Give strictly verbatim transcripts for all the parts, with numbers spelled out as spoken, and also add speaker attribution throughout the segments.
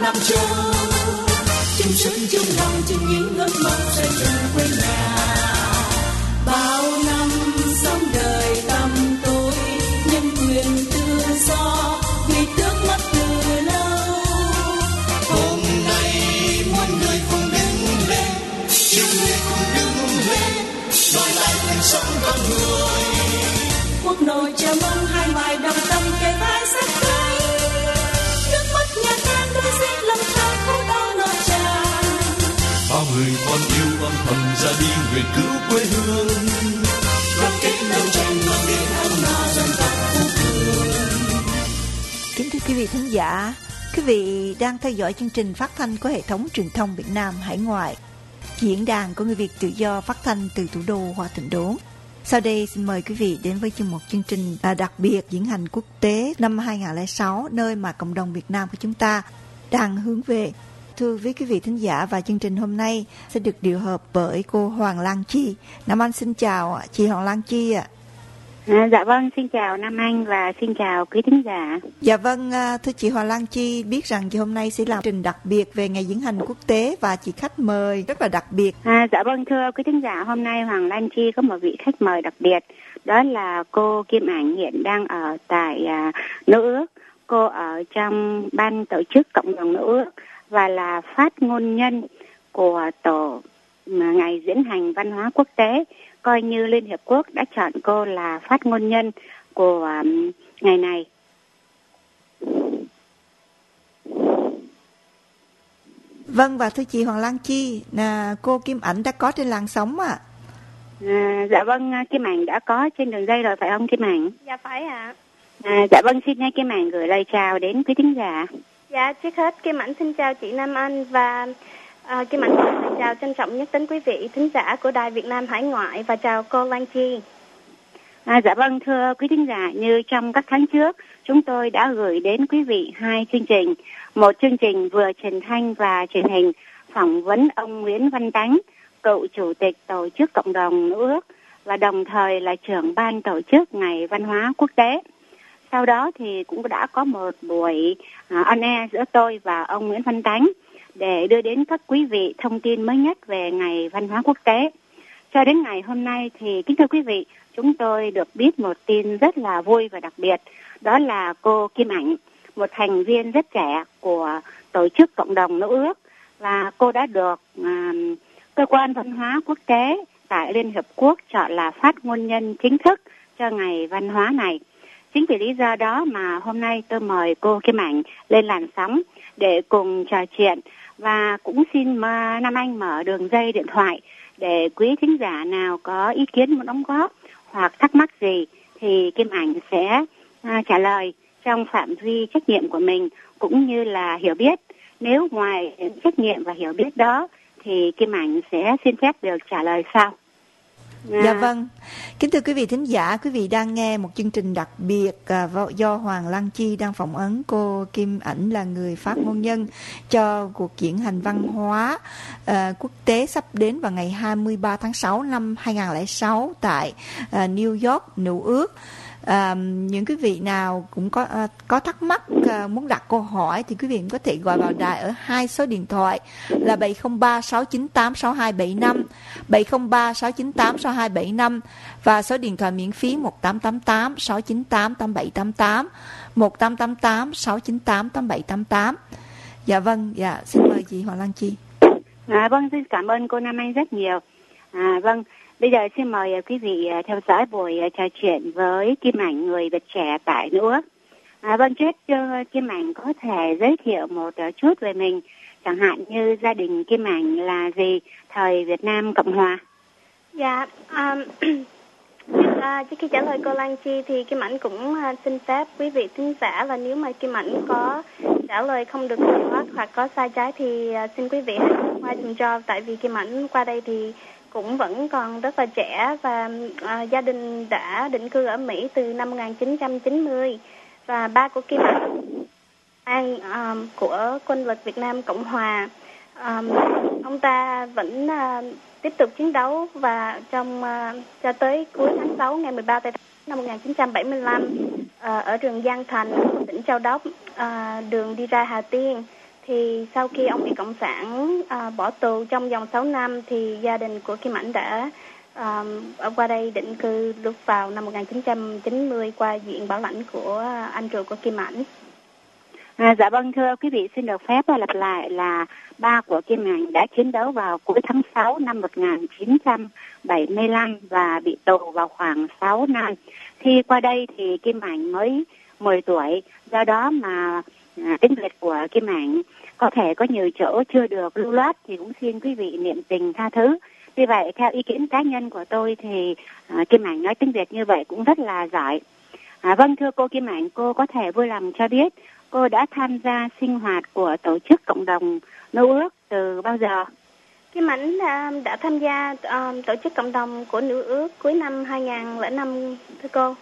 Speaker 1: Nam Châu. Chung sức chung lòng chung những ước mong xây dựng quê nhà. Bao năm sống đời tăm tối, nhân quyền tự do vì tước mất từ lâu. Hôm nay mọi người cùng đứng lên, chúng người cùng đứng lên, đòi lại quyền sống con người. Quốc nội chào mừng hai bài đồng tâm kề vai sát cánh. Nước mắt nhà tan đôi giết lòng thang khổ đau nỗi tràn. Bao người con yêu âm thầm ra đi nguyện cứu quê hương. Đoàn kết đấu tranh mang đến ấm no dân tộc vô thường.
Speaker 2: Kính thưa quý vị thính giả, quý vị đang theo dõi chương trình phát thanh của hệ thống truyền thông Việt Nam hải ngoại, diễn đàn của người Việt tự do phát thanh từ thủ đô Hoa Thịnh Đốn. Sau đây xin mời quý vị đến với chương một chương trình đặc biệt diễn hành quốc tế năm hai không không sáu, nơi mà cộng đồng Việt Nam của chúng ta đang hướng về. Thưa với quý vị thính giả, và chương trình hôm nay sẽ được điều hợp bởi cô Hoàng Lan Chi. Nam Anh xin chào chị Hoàng Lan Chi ạ.
Speaker 3: À, dạ vâng, xin chào Nam Anh và xin chào quý thính giả.
Speaker 2: Dạ vâng, thưa chị Hoàng Lan Chi, biết rằng chị hôm nay sẽ làm chương trình đặc biệt về ngày diễn hành quốc tế và chị khách mời rất là đặc biệt.
Speaker 3: À, dạ vâng, thưa quý thính giả, hôm nay Hoàng Lan Chi có một vị khách mời đặc biệt. Đó là cô Kim Ảnh, hiện đang ở tại à, Nữ Ước. Cô ở trong ban tổ chức cộng đồng Nữ Ước và là phát ngôn nhân của tổ ngày diễn hành văn hóa quốc tế. Coi như Liên Hiệp Quốc đã chọn cô là phát ngôn nhân của um, ngày này.
Speaker 2: Vâng, và thưa chị Hoàng Lan Chi, là cô Kim Ảnh đã có trên làn sóng ạ. À?
Speaker 3: À, dạ vâng, Kim Ảnh đã có trên đường dây rồi phải không Kim Ảnh?
Speaker 4: Dạ phải ạ.
Speaker 3: À. À, dạ vâng, xin nghe Kim Ảnh gửi lời chào đến quý thính giả.
Speaker 4: Dạ, trước hết Kim Ảnh xin chào chị Nam Anh và À, Kim Ảnh xin chào trân trọng nhất đến quý vị thính giả của Đài Việt Nam hải ngoại và chào cô Lan Chi.
Speaker 3: À, dạ vâng, thưa quý thính giả, như trong các tháng trước, chúng tôi đã gửi đến quý vị hai chương trình. Một chương trình vừa truyền thanh và truyền hình phỏng vấn ông Nguyễn Văn Tánh, cựu chủ tịch tổ chức cộng đồng Nữ Ước và đồng thời là trưởng ban tổ chức Ngày Văn hóa Quốc tế. Sau đó thì cũng đã có một buổi uh, on air giữa tôi và ông Nguyễn Văn Tánh để đưa đến các quý vị thông tin mới nhất về Ngày Văn hóa Quốc tế. Cho đến ngày hôm nay thì kính thưa quý vị, chúng tôi được biết một tin rất là vui và đặc biệt. Đó là cô Kim Ảnh, một thành viên rất trẻ của tổ chức cộng đồng Nữ Ước. Và cô đã được uh, cơ quan văn hóa quốc tế tại Liên Hợp Quốc chọn là phát ngôn nhân chính thức cho Ngày Văn hóa này. Chính vì lý do đó mà hôm nay tôi mời cô Kim Ảnh lên làn sóng để cùng trò chuyện. Và cũng xin Nam Anh mở đường dây điện thoại để quý thính giả nào có ý kiến muốn đóng góp hoặc thắc mắc gì thì Kim Ảnh sẽ à, trả lời trong phạm vi trách nhiệm của mình cũng như là hiểu biết. Nếu ngoài trách nhiệm và hiểu biết đó thì Kim Ảnh sẽ xin phép được trả lời sau.
Speaker 2: À. Dạ vâng, kính thưa quý vị thính giả, quý vị đang nghe một chương trình đặc biệt à, do Hoàng Lan Chi đang phỏng vấn cô Kim Ảnh là người phát ngôn nhân cho cuộc diễn hành văn hóa à, quốc tế sắp đến vào ngày hai mươi ba tháng sáu năm hai không không sáu tại à, New York, Nữ Ước. À, những quý vị nào cũng có à, có thắc mắc à, muốn đặt câu hỏi thì quý vị có thể gọi vào đài ở hai số điện thoại là bảy không ba sáu chín tám sáu hai bảy năm, bảy không ba sáu chín tám sáu hai bảy năm và số điện thoại miễn phí một tám tám tám sáu chín tám tám bảy tám tám, một tám tám tám sáu chín tám tám bảy tám tám. Dạ vâng, dạ xin mời chị Hoàng Lan Chi.
Speaker 3: À, vâng, xin cảm ơn cô Nam Anh rất nhiều. À, vâng. Bây giờ xin mời quý vị theo dõi buổi trò chuyện với Kim Ảnh, người Việt trẻ tại Nữ Ước. À, vâng, trước cho Kim Ảnh có thể giới thiệu một chút về mình, chẳng hạn như gia đình Kim Ảnh là gì thời Việt Nam Cộng Hòa.
Speaker 4: Dạ, um, à, trước khi trả lời cô Lan Chi thì Kim Ảnh cũng uh, xin phép quý vị thính giả là nếu mà Kim Ảnh có trả lời không được hoặc hoặc có sai trái thì uh, xin quý vị hãy qua dùm cho, tại vì Kim Ảnh qua đây thì cũng vẫn còn rất là trẻ và à, gia đình đã định cư ở Mỹ từ năm một nghìn chín trăm chín mươi và ba của Kim Ảnh à, của quân lực Việt Nam Cộng Hòa. À, ông ta vẫn à, tiếp tục chiến đấu và trong à, cho tới cuối tháng sáu ngày mười ba năm một nghìn chín trăm bảy mươi lăm à, ở trường Giang Thành, tỉnh Châu Đốc, à, đường đi ra Hà Tiên Thì sau khi ông bị Cộng sản à, bỏ tù trong vòng sáu năm thì gia đình của Kim Ảnh đã à, ở qua đây định cư lúc vào năm một nghìn chín trăm chín mươi qua diện bảo lãnh của anh ruột của Kim Ảnh.
Speaker 3: À, dạ vâng, thưa quý vị, xin được phép lặp lại là ba của Kim Ảnh đã chiến đấu vào cuối tháng sáu năm một nghìn chín trăm bảy mươi lăm và bị tù vào khoảng sáu năm. Khi qua đây thì Kim Ảnh mới mười tuổi, do đó mà à, tiếng Việt của Kim Ảnh có thể có nhiều chỗ chưa được lưu loát thì cũng xin quý vị niệm tình tha thứ. Vì vậy, theo ý kiến cá nhân của tôi thì à, Kim Ảnh nói tiếng Việt như vậy cũng rất là giỏi. À, vâng, thưa cô Kim Ảnh, cô có thể vui lòng cho biết cô đã tham gia sinh hoạt của tổ chức cộng đồng nữ ước từ bao giờ?
Speaker 4: Kim Ảnh đã, đã tham gia uh, tổ chức cộng đồng của nữ ước cuối năm hai nghìn không trăm lẻ năm, thưa cô.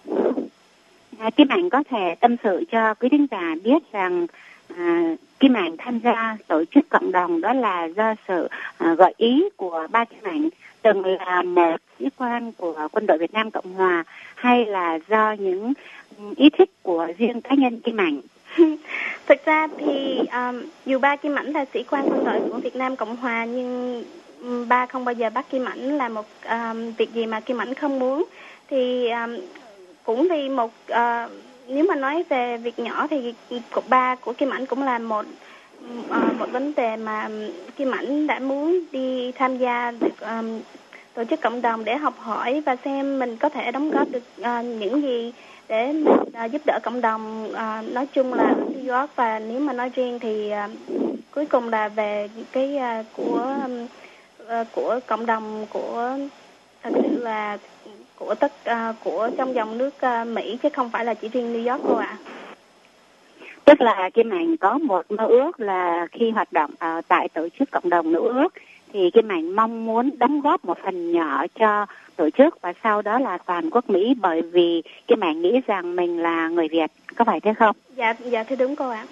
Speaker 3: À, Kim Ảnh có thể tâm sự cho quý thính giả biết rằng à, Kim Ảnh tham gia tổ chức cộng đồng đó là do sự à, gợi ý của ba Kim Ảnh từng là một sĩ quan của quân đội Việt Nam Cộng Hòa, hay là do những ý thích của riêng cá nhân Kim Ảnh?
Speaker 4: Thực ra thì um, dù ba Kim Ảnh là sĩ quan quân đội của Việt Nam Cộng Hòa, nhưng um, ba không bao giờ bắt Kim Ảnh làm một um, việc gì mà Kim Ảnh không muốn. Thì um, cũng vì một uh, nếu mà nói về việc nhỏ thì cục ba của Kim Ảnh cũng là một uh, một vấn đề mà Kim Ảnh đã muốn đi tham gia được um, tổ chức cộng đồng để học hỏi và xem mình có thể đóng góp được uh, những gì để mình uh, giúp đỡ cộng đồng uh, nói chung là New York, và nếu mà nói riêng thì uh, cuối cùng là về cái uh, của uh, của cộng đồng của thật sự là của tất uh, của trong dòng nước uh, Mỹ, chứ không phải là chỉ riêng New York cô ạ.
Speaker 3: Tức là Kim Ảnh có một mơ ước là khi hoạt động ở tại tổ chức cộng đồng nữ ước thì Kim Ảnh mong muốn đóng góp một phần nhỏ cho tổ chức và sau đó là toàn quốc Mỹ, bởi vì Kim Ảnh nghĩ rằng mình là người Việt, có phải thế không?
Speaker 4: Dạ, dạ thưa đúng cô ạ.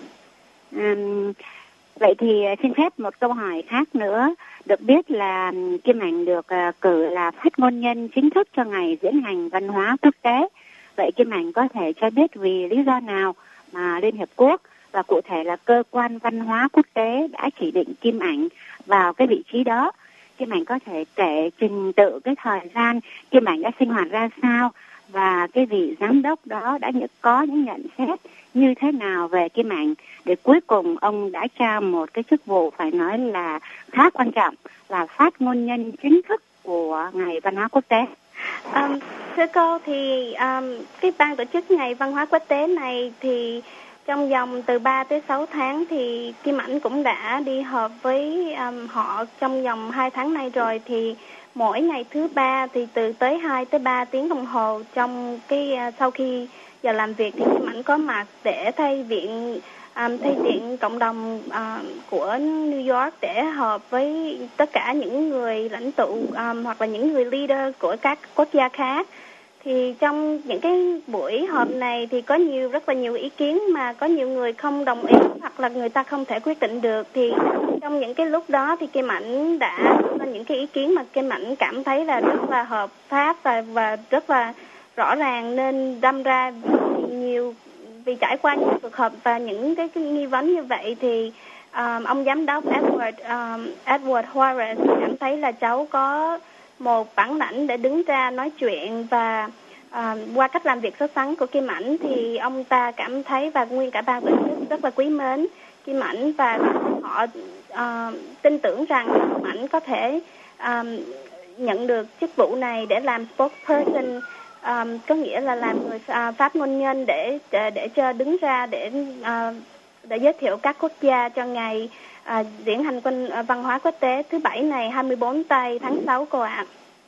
Speaker 3: Um, vậy thì xin phép một câu hỏi khác nữa. Được biết là Kim Ảnh được uh, cử là phát ngôn nhân chính thức cho ngày diễn hành văn hóa quốc tế. Vậy Kim Ảnh có thể cho biết vì lý do nào mà Liên Hiệp Quốc và cụ thể là cơ quan văn hóa quốc tế đã chỉ định Kim Ảnh vào cái vị trí đó? Kim Ảnh có thể kể trình tự cái thời gian Kim Ảnh đã sinh hoạt ra sao và cái vị giám đốc đó đã có những nhận xét như thế nào về Kim Ảnh để cuối cùng ông đã trao một cái chức vụ phải nói là khá quan trọng là phát ngôn nhân chính thức của Ngày Văn hóa Quốc tế.
Speaker 4: Um, thưa cô, thì um, cái ban tổ chức Ngày Văn hóa Quốc tế này thì trong vòng từ ba tới sáu tháng thì Kim Ảnh cũng đã đi họp với um, họ trong vòng hai tháng nay rồi. Thì mỗi ngày thứ ba thì từ tới hai tới ba tiếng đồng hồ trong cái uh, sau khi giờ làm việc thì Kim Ảnh có mặt để thay viện um, thay viện cộng đồng uh, của New York để họp với tất cả những người lãnh tụ um, hoặc là những người leader của các quốc gia khác. Thì trong những cái buổi họp này thì có nhiều rất là nhiều ý kiến mà có nhiều người không đồng ý hoặc là người ta không thể quyết định được. Thì trong những cái lúc đó thì Kim Ảnh đã có những cái ý kiến mà Kim Ảnh cảm thấy là rất là hợp pháp và và rất là rõ ràng, nên đâm ra nhiều vì trải qua những cuộc họp và những cái, cái nghi vấn như vậy thì um, ông giám đốc Edward um, Edward Juarez cảm thấy là cháu có một bản lãnh để đứng ra nói chuyện, và uh, qua cách làm việc xuất sắc của Kim Ảnh thì ông ta cảm thấy và nguyên cả ban tổ chức rất là quý mến Kim Ảnh, và họ uh, tin tưởng rằng Kim Ảnh có thể um, nhận được chức vụ này để làm spokesperson, um, có nghĩa là làm người uh, phát ngôn nhân để để, để cho đứng ra để uh, để giới thiệu các quốc gia cho ngày À, diễn hành quân à, văn hóa quốc tế thứ bảy này hai mươi bốn tây tháng sáu cô ạ.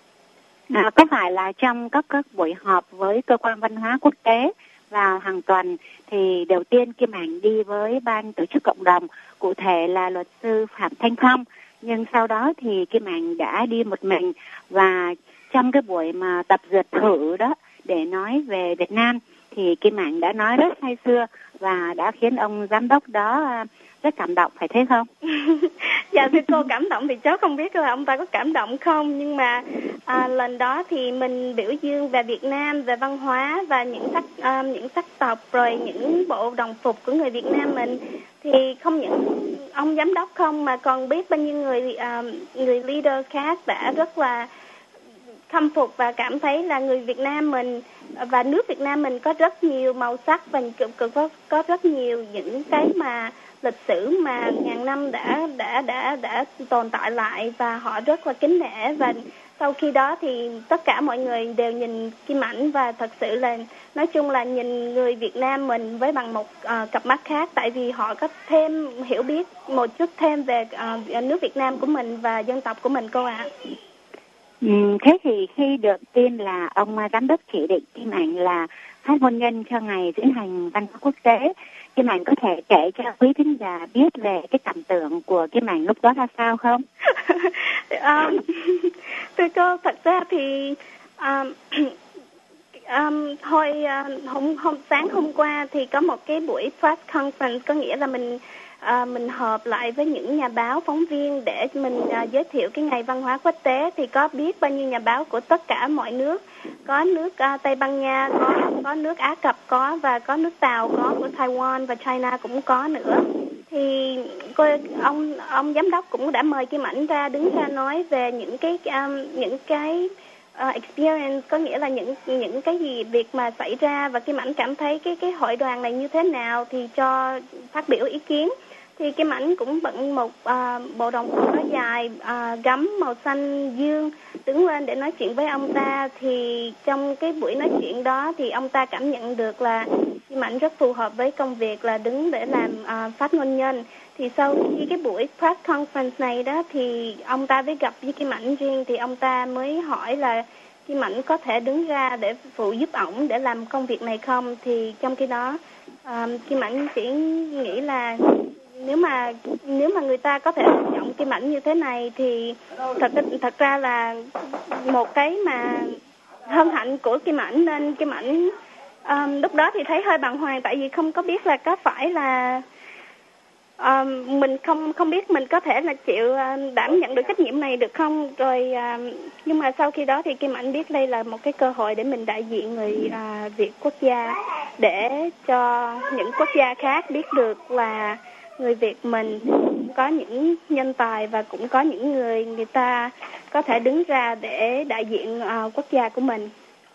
Speaker 3: À, có phải là trong các các buổi họp với cơ quan văn hóa quốc tế vào hàng tuần thì đầu tiên Kim Ảnh đi với ban tổ chức cộng đồng, cụ thể là luật sư Phạm Thanh Phong, nhưng sau đó thì Kim Ảnh đã đi một mình, và trong cái buổi mà tập dượt thử đó để nói về Việt Nam thì Kim Ảnh đã nói rất say sưa và đã khiến ông giám đốc đó rất cảm động, phải thế không?
Speaker 4: Dạ thưa cô, cảm động thì cháu không biết là ông ta có cảm động không, nhưng mà à, lần đó thì mình biểu dương về Việt Nam, về văn hóa và những sắc à, những sắc tộc, rồi những bộ đồng phục của người Việt Nam mình, thì không những ông giám đốc không mà còn biết bao nhiêu người à, người leader khác đã rất là khâm phục và cảm thấy là người Việt Nam mình và nước Việt Nam mình có rất nhiều màu sắc và có có rất nhiều những cái mà lịch sử mà ngàn năm đã đã đã đã tồn tại lại, và họ rất là kính nể. Và sau khi đó thì tất cả mọi người đều nhìn Kim Ảnh và thật sự là nói chung là nhìn người Việt Nam mình với bằng một uh, cặp mắt khác, tại vì họ có thêm hiểu biết một chút thêm về uh, nước Việt Nam của mình và dân tộc của mình cô ạ. À.
Speaker 3: Ừ, thế thì khi được tin là ông giám đốc chỉ định Kim Ảnh là phát ngôn nhân cho ngày diễn hành văn hóa quốc tế, Kim Ảnh có thể kể cho quý thính giả biết về cái cảm tưởng của Kim Ảnh lúc đó là sao không?
Speaker 4: um, thưa cô, thật ra thì um, um, hồi uh, hôm, hôm sáng hôm qua thì có một cái buổi press conference, có nghĩa là mình À, mình họp lại với những nhà báo, phóng viên để mình à, giới thiệu cái ngày văn hóa quốc tế. Thì có biết bao nhiêu nhà báo của tất cả mọi nước, có nước à, Tây Ban Nha, có có nước Á Cập có, và có nước Tàu có, của Taiwan và China cũng có nữa. Thì cô, ông ông giám đốc cũng đã mời Kim Ảnh ra đứng ra nói về những cái um, những cái uh, experience, có nghĩa là những những cái gì việc mà xảy ra, và Kim Ảnh cảm thấy cái cái hội đoàn này như thế nào thì cho phát biểu ý kiến. Thì Kim Ảnh cũng bận một à, bộ đồng phục áo dài à, gấm màu xanh dương đứng lên để nói chuyện với ông ta. Thì trong cái buổi nói chuyện đó thì ông ta cảm nhận được là Kim Ảnh rất phù hợp với công việc là đứng để làm à, phát ngôn nhân. Thì sau khi cái buổi press conference này đó thì ông ta mới gặp với Kim Ảnh riêng, thì ông ta mới hỏi là Kim Ảnh có thể đứng ra để phụ giúp ổng để làm công việc này không. Thì trong khi đó à, Kim Ảnh chỉ nghĩ là nếu mà nếu mà người ta có thể lựa chọn Kim Ảnh như thế này thì thật thật ra là một cái mà hân hạnh của Kim Ảnh, nên Kim Ảnh um, lúc đó thì thấy hơi bàng hoàng, tại vì không có biết là có phải là um, mình không không biết mình có thể là chịu uh, đảm nhận được trách nhiệm này được không. Rồi uh, nhưng mà sau khi đó thì Kim Ảnh biết đây là một cái cơ hội để mình đại diện người uh, Việt quốc gia, để cho những quốc gia khác biết được là người Việt mình có những nhân tài và cũng có những người người ta có thể đứng ra để đại diện uh, quốc gia của mình.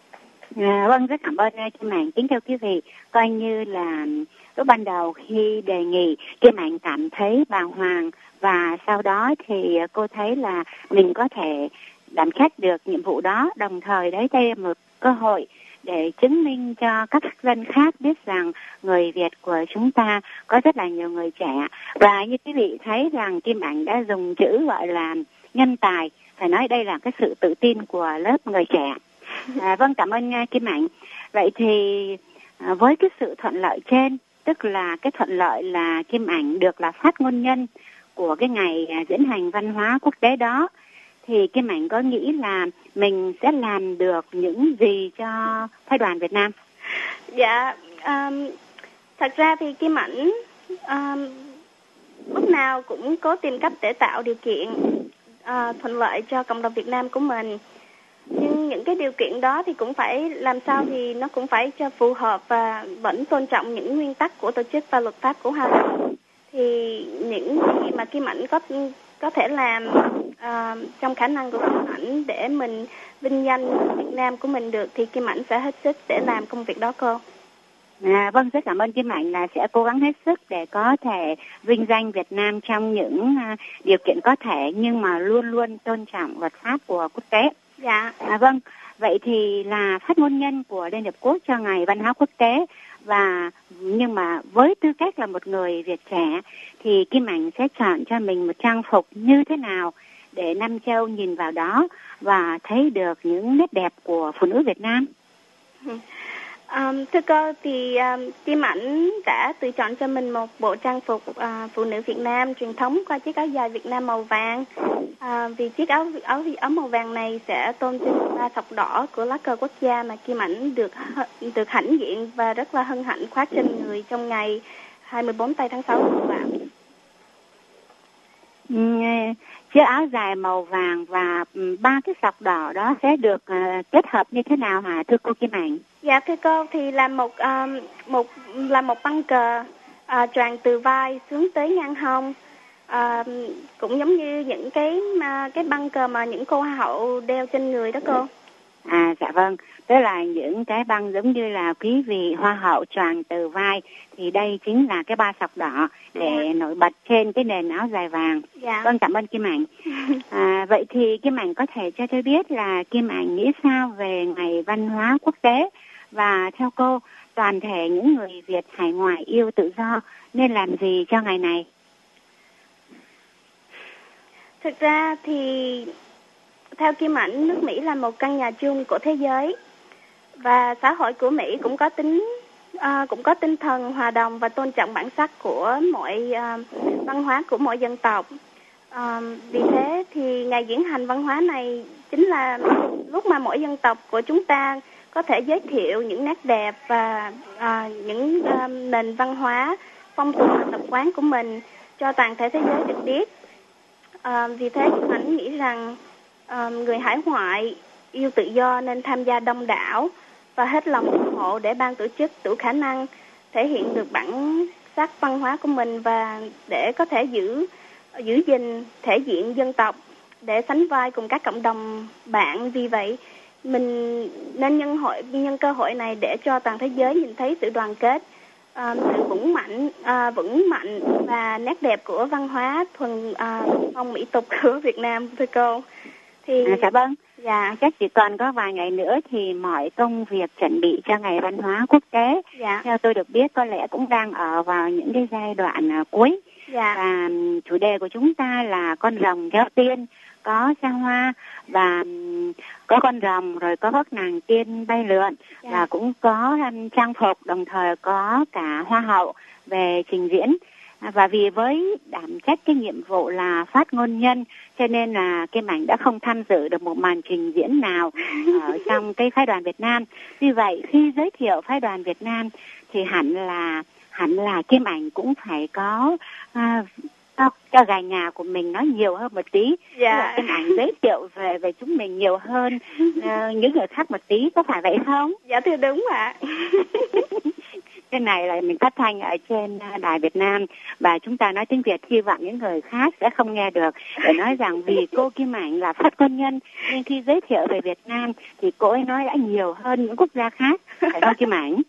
Speaker 3: À, vâng, rất cảm ơn Kim Ảnh. Kính thưa quý vị, coi như là lúc ban đầu khi đề nghị, Kim Ảnh cảm thấy bàng hoàng, và sau đó thì cô thấy là mình có thể đảm trách được nhiệm vụ đó, đồng thời đấy đây là một cơ hội để chứng minh cho các dân khác biết rằng người Việt của chúng ta có rất là nhiều người trẻ. Và như quý vị thấy rằng Kim Ảnh đã dùng chữ gọi là nhân tài, phải nói đây là cái sự tự tin của lớp người trẻ. À, vâng, cảm ơn Kim Ảnh. Vậy thì à, với cái sự thuận lợi trên, tức là cái thuận lợi là Kim Ảnh được là phát ngôn nhân của cái ngày à, diễn hành văn hóa quốc tế đó, thì Kim Ảnh có nghĩ là mình sẽ làm được những gì cho phái đoàn Việt Nam?
Speaker 4: Dạ, um, thật ra thì Kim Ảnh um, lúc nào cũng cố tìm cách để tạo điều kiện uh, thuận lợi cho cộng đồng Việt Nam của mình. Nhưng những cái điều kiện đó thì cũng phải làm sao thì nó cũng phải cho phù hợp và vẫn tôn trọng những nguyên tắc của tổ chức và luật pháp của Hoa Kỳ. Thì những gì mà Kim Ảnh có có thể làm uh, trong khả năng của Kim Ảnh để mình vinh danh Việt Nam của mình được thì Kim Ảnh sẽ hết sức để làm công việc đó cô.
Speaker 3: À, vâng, rất cảm ơn Kim Ảnh là sẽ cố gắng hết sức để có thể vinh danh Việt Nam trong những uh, điều kiện có thể, nhưng mà luôn luôn tôn trọng luật pháp của quốc tế.
Speaker 4: Dạ.
Speaker 3: À, vâng, vậy thì là phát ngôn nhân của Liên Hiệp Quốc cho ngày văn hóa quốc tế, và nhưng mà với tư cách là một người Việt trẻ thì Kim Ảnh sẽ chọn cho mình một trang phục như thế nào để Nam Châu nhìn vào đó và thấy được những nét đẹp của phụ nữ Việt Nam?
Speaker 4: Um, thưa cô, thì um, Kim Ảnh đã tự chọn cho mình một bộ trang phục uh, phụ nữ Việt Nam truyền thống qua chiếc áo dài Việt Nam màu vàng. Uh, vì chiếc áo áo áo màu vàng này sẽ tôn vinh ba thọc đỏ của lá cờ quốc gia mà Kim Ảnh được được hãnh diện và rất là hân hạnh khoác trên người trong ngày hai mươi bốn tây tháng sáu vừa qua.
Speaker 3: chiếc áo dài màu vàng và ba cái sọc đỏ đó sẽ được uh, kết hợp như thế nào hả thưa cô Kim Ảnh?
Speaker 4: Dạ thưa cô, thì là một um, một là một băng cờ uh, choàng từ vai xuống tới ngang hông, uh, cũng giống như những cái uh, cái băng cờ mà những cô hoa hậu đeo trên người đó cô.
Speaker 3: À dạ vâng, tức là những cái băng giống như là quý vị hoa hậu choàng từ vai, thì đây chính là cái ba sọc đỏ để dạ. nổi bật trên cái nền áo dài vàng.
Speaker 4: Dạ.
Speaker 3: Vâng, cảm ơn Kim Ảnh. À, vậy thì Kim Ảnh có thể cho tôi biết là Kim Ảnh nghĩ sao về Ngày Văn hóa Quốc tế, và theo cô, toàn thể những người Việt hải ngoại yêu tự do nên làm gì cho ngày này?
Speaker 4: Thực ra thì theo Kim Ảnh, nước Mỹ là một căn nhà chung của thế giới, và xã hội của Mỹ cũng có tính uh, cũng có tinh thần hòa đồng và tôn trọng bản sắc của mọi uh, văn hóa của mỗi dân tộc. Uh, vì thế thì ngày diễn hành văn hóa này chính là lúc mà mỗi dân tộc của chúng ta có thể giới thiệu những nét đẹp và uh, những uh, nền văn hóa, phong tục và tập quán của mình cho toàn thể thế giới được biết. Uh, vì thế Kim Ảnh nghĩ rằng uh, người hải ngoại yêu tự do nên tham gia đông đảo và hết lòng ủng hộ để ban tổ chức đủ khả năng thể hiện được bản sắc văn hóa của mình, và để có thể giữ giữ gìn thể diện dân tộc để sánh vai cùng các cộng đồng bạn. Vì vậy mình nên nhân hội nhân cơ hội này để cho toàn thế giới nhìn thấy sự đoàn kết, uh, sự vững mạnh uh, vững mạnh và nét đẹp của văn hóa thuần uh, phong mỹ tục của Việt Nam thưa cô. Thì
Speaker 3: à, dạ vâng.
Speaker 4: Dạ.
Speaker 3: Chắc chỉ còn có vài ngày nữa thì mọi công việc chuẩn bị cho Ngày Văn hóa Quốc tế,
Speaker 4: dạ.
Speaker 3: theo tôi được biết, có lẽ cũng đang ở vào những cái giai đoạn uh, cuối.
Speaker 4: Dạ.
Speaker 3: Và um, chủ đề của chúng ta là con rồng kéo tiên, có xa hoa và um, có con rồng, rồi có các nàng tiên bay lượn, dạ. và cũng có um, trang phục, đồng thời có cả hoa hậu về trình diễn. Và vì với đảm trách cái nhiệm vụ là phát ngôn nhân, cho nên là Kim Ảnh đã không tham dự được một màn trình diễn nào ở trong cái phái đoàn Việt Nam. Vì vậy khi giới thiệu phái đoàn Việt Nam thì hẳn là hẳn là Kim Ảnh cũng phải có à, cho, cho gà nhà của mình nói nhiều hơn một tí.
Speaker 4: Dạ.
Speaker 3: Kim Ảnh giới thiệu về về chúng mình nhiều hơn uh, những người khác một tí, có phải vậy không?
Speaker 4: Dạ thưa đúng ạ.
Speaker 3: Cái này là mình phát thanh ở trên đài Việt Nam và chúng ta nói tiếng Việt, hy vọng những người khác sẽ không nghe được, để nói rằng vì cô Kim Ảnh là phát ngôn nhân nên khi giới thiệu về Việt Nam thì cô ấy nói đã nhiều hơn những quốc gia khác, phải không Kim Ảnh?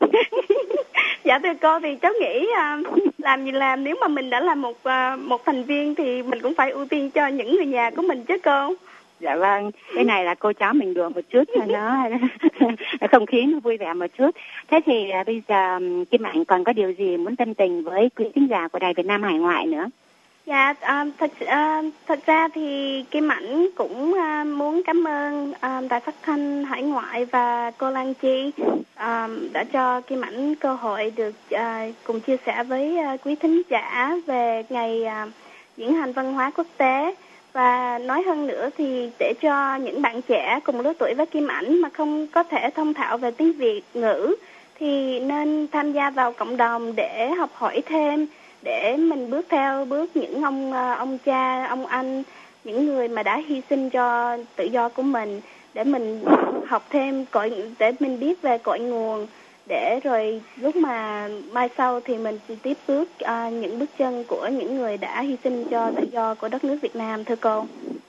Speaker 4: Dạ thưa cô, thì cháu nghĩ uh, làm gì làm, nếu mà mình đã là một uh, một thành viên thì mình cũng phải ưu tiên cho những người nhà của mình chứ cô.
Speaker 3: Dạ vâng, cái này là cô cháu mình đùa một chút cho nó không khí nó vui vẻ một chút. Thế thì à, bây giờ Kim Ảnh còn có điều gì muốn tâm tình với quý khán giả của Đài Việt Nam hải ngoại nữa?
Speaker 4: Dạ, uh, thật uh, thật ra thì Kim Ảnh cũng uh, muốn cảm ơn uh, Đài Phát thanh Hải ngoại và cô Lan Chi uh, đã cho Kim Ảnh cơ hội được uh, cùng chia sẻ với uh, quý thính giả về ngày uh, diễn hành văn hóa quốc tế. Và nói hơn nữa thì để cho những bạn trẻ cùng lứa tuổi với Kim Ảnh mà không có thể thông thạo về tiếng Việt ngữ thì nên tham gia vào cộng đồng để học hỏi thêm, để mình bước theo bước những ông ông cha, ông anh, những người mà đã hy sinh cho tự do của mình, để mình học thêm cội, để mình biết về cội nguồn, để rồi lúc mà mai sau thì mình tiếp bước uh, những bước chân của những người đã hy sinh cho tự do của đất nước Việt Nam thưa cô.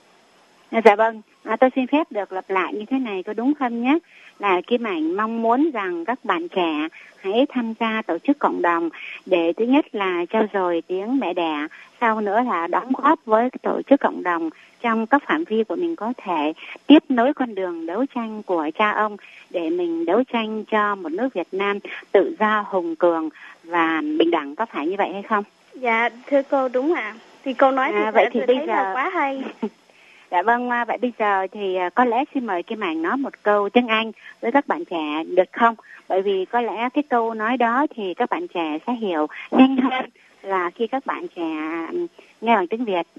Speaker 3: Dạ vâng, à, tôi xin phép được lặp lại như thế này có đúng không nhé? Là Kim Ảnh mong muốn rằng các bạn trẻ hãy tham gia tổ chức cộng đồng để thứ nhất là trau dồi tiếng mẹ đẻ, sau nữa là đóng góp với cái tổ chức cộng đồng trong các phạm vi của mình có thể, tiếp nối con đường đấu tranh của cha ông để mình đấu tranh cho một nước Việt Nam tự do, hùng cường và bình đẳng, có phải như vậy hay không?
Speaker 4: Dạ thưa cô, đúng ạ. À. Thì cô nói thì,
Speaker 3: à, vậy thì
Speaker 4: tôi
Speaker 3: bây
Speaker 4: thấy
Speaker 3: giờ
Speaker 4: là quá hay.
Speaker 3: Dạ vâng, vậy bây giờ thì có lẽ xin mời Kim Ảnh nói một câu tiếng Anh với các bạn trẻ được không? Bởi vì có lẽ cái câu nói đó thì các bạn trẻ sẽ hiểu nhanh hơn là khi các bạn trẻ nghe bằng tiếng Việt.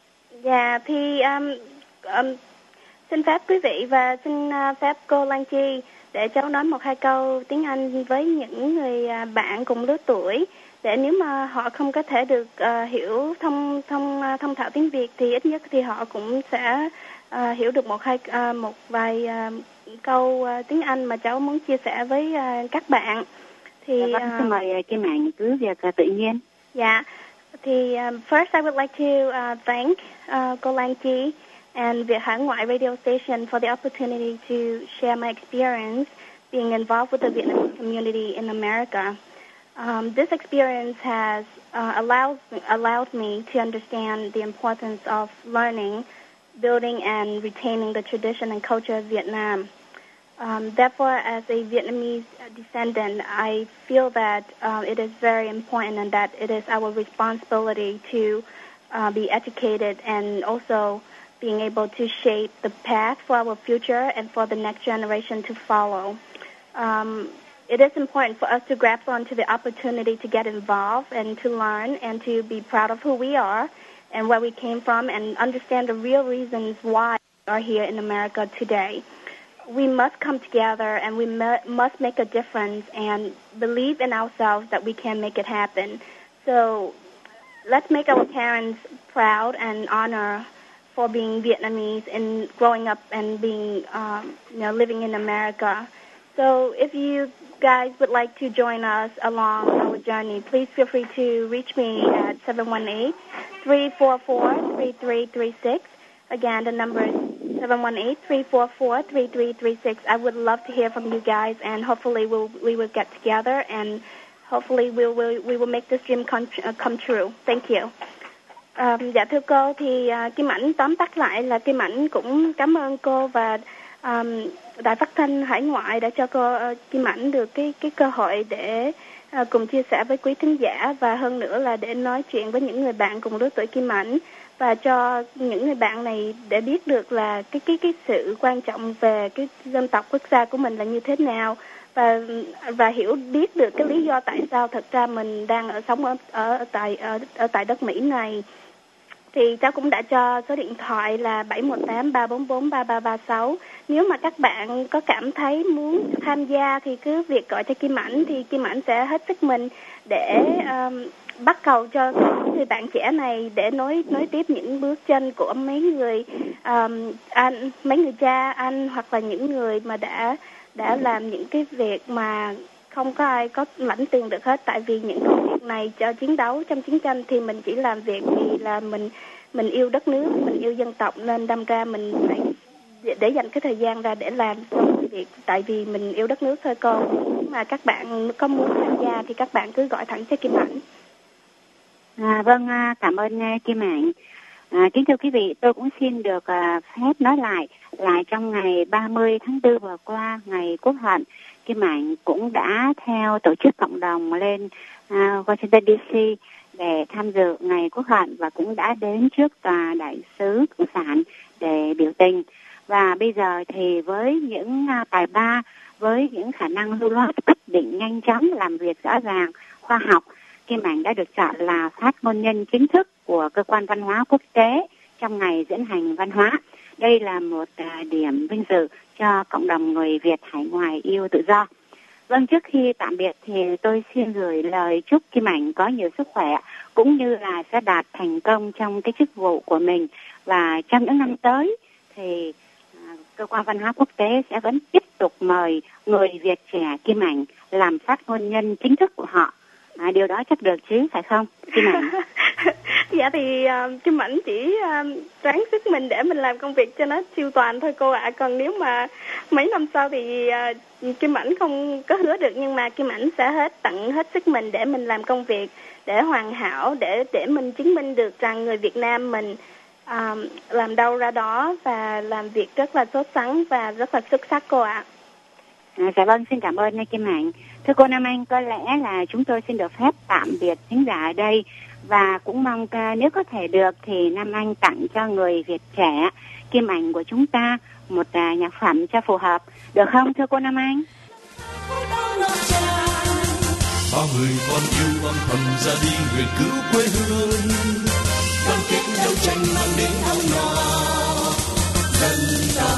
Speaker 4: Dạ thì um, um, xin phép quý vị và xin uh, phép cô Lan Chi để cháu nói một hai câu tiếng Anh với những người uh, bạn cùng lứa tuổi để nếu mà họ không có thể được uh, hiểu thông thông uh, thông thạo tiếng Việt thì ít nhất thì họ cũng sẽ uh, hiểu được một hai uh, một vài uh, câu uh, tiếng Anh mà cháu muốn chia sẻ với uh, các bạn. Thì
Speaker 3: dạ, vâng, xin mời Kim Hạnh cứ việc uh, tự nhiên.
Speaker 4: Dạ. Thì um, first I would like to uh, thank uh, cô Lan Chi and Việt Hải Ngoại Radio Station for the opportunity to share my experience being involved with the Vietnamese community in America. Um, this experience has uh, allowed allowed me to understand the importance of learning, building, and retaining the tradition and culture of Vietnam. Um, therefore, as a Vietnamese descendant, I feel that uh, it is very important and that it is our responsibility to uh, be educated and also being able to shape the path for our future and for the next generation to follow. Um, it is important for us to grasp onto the opportunity to get involved and to learn and to be proud of who we are and where we came from and understand the real reasons why we are here in America today. We must come together and we mu- must make a difference and believe in ourselves that we can make it happen. So let's make our parents proud and honor for being Vietnamese and growing up and being, um, you know, living in America. So if you guys would like to join us along our journey, please feel free to reach me at seven one eight, three four four, three three three six. Again, the number is seven one eight, three four four, three three three six. I would love to hear from you guys, and hopefully we'll, we will get together, and hopefully we'll, we'll, we will make this dream come, uh, come true. Thank you. Um, dạ thưa cô, thì uh, Kim Ảnh tóm tắt lại là Kim Ảnh cũng cảm ơn cô và um, Đài Phát thanh Hải Ngoại đã cho cô uh, Kim Ảnh được cái cái cơ hội để uh, cùng chia sẻ với quý thính giả, và hơn nữa là để nói chuyện với những người bạn cùng lứa tuổi Kim Ảnh, và cho những người bạn này để biết được là cái cái cái sự quan trọng về cái dân tộc quốc gia của mình là như thế nào, và và hiểu biết được cái lý do tại sao thật ra mình đang ở sống ở ở tại ở, ở tại đất Mỹ này. Thì cháu cũng đã cho số điện thoại là bảy một tám, ba bốn bốn, ba ba ba sáu. Nếu mà các bạn có cảm thấy muốn tham gia thì cứ việc gọi cho Kim Ảnh, thì Kim Ảnh sẽ hết sức mình để um, bắt cầu cho người bạn trẻ này để nối nối tiếp những bước chân của mấy người um, anh, mấy người cha anh, hoặc là những người mà đã đã làm những cái việc mà không có ai có lãnh tiền được hết. Tại vì những công việc này cho chiến đấu trong chiến tranh thì mình chỉ làm việc vì là mình mình yêu đất nước, mình yêu dân tộc, nên đâm ra mình phải để dành cái thời gian ra để làm công việc tại vì mình yêu đất nước thôi cô. Mà các bạn có muốn tham gia thì các bạn cứ gọi thẳng cho Kim Ảnh.
Speaker 3: À, vâng, cảm ơn Kim Hạnh. À, kính thưa quý vị, tôi cũng xin được uh, phép nói lại là trong ngày ba mươi tháng tư vừa qua, ngày Quốc hận, Kim Hạnh cũng đã theo tổ chức cộng đồng lên uh, Washington đê xê để tham dự ngày Quốc hận và cũng đã đến trước tòa đại sứ Cộng sản để biểu tình. Và bây giờ thì với những uh, tài ba, với những khả năng lưu loát, quyết định nhanh chóng, làm việc rõ ràng, khoa học, Kim Hạnh đã được chọn là phát ngôn nhân chính thức của Cơ quan Văn hóa Quốc tế trong ngày diễn hành văn hóa. Đây là một uh, điểm vinh dự cho cộng đồng người Việt hải ngoại yêu tự do. Vâng, trước khi tạm biệt thì tôi xin gửi lời chúc Kim Hạnh có nhiều sức khỏe, cũng như là sẽ đạt thành công trong cái chức vụ của mình. Và trong những năm tới thì uh, Cơ quan Văn hóa Quốc tế sẽ vẫn tiếp tục mời người Việt trẻ Kim Hạnh làm phát ngôn nhân chính thức của họ. À, điều đó chắc được chứ, phải không, Kim Hạnh?
Speaker 4: Dạ thì uh, Kim Hạnh chỉ uh, ráng sức mình để mình làm công việc cho nó siêu toàn thôi cô ạ. À. Còn nếu mà mấy năm sau thì uh, Kim Hạnh không có hứa được, nhưng mà Kim Hạnh sẽ hết tận hết sức mình để mình làm công việc để hoàn hảo, để để mình chứng minh được rằng người Việt Nam mình uh, làm đâu ra đó và làm việc rất là sốt sắng và rất là xuất sắc cô ạ.
Speaker 3: À, dạ vâng, xin cảm ơn Kim Hạnh. Thưa cô Nam Anh, có lẽ là chúng tôi xin được phép tạm biệt thính giả ở đây, và cũng mong uh, nếu có thể được thì Nam Anh tặng cho người Việt trẻ Kim Hạnh của chúng ta một uh, nhạc phẩm cho phù hợp, được không thưa cô Nam Anh?
Speaker 5: Bao người con yêu âm thầm ra đi nguyện cứu quê hương, đoàn kết đấu tranh mang đến áo no dân tộc.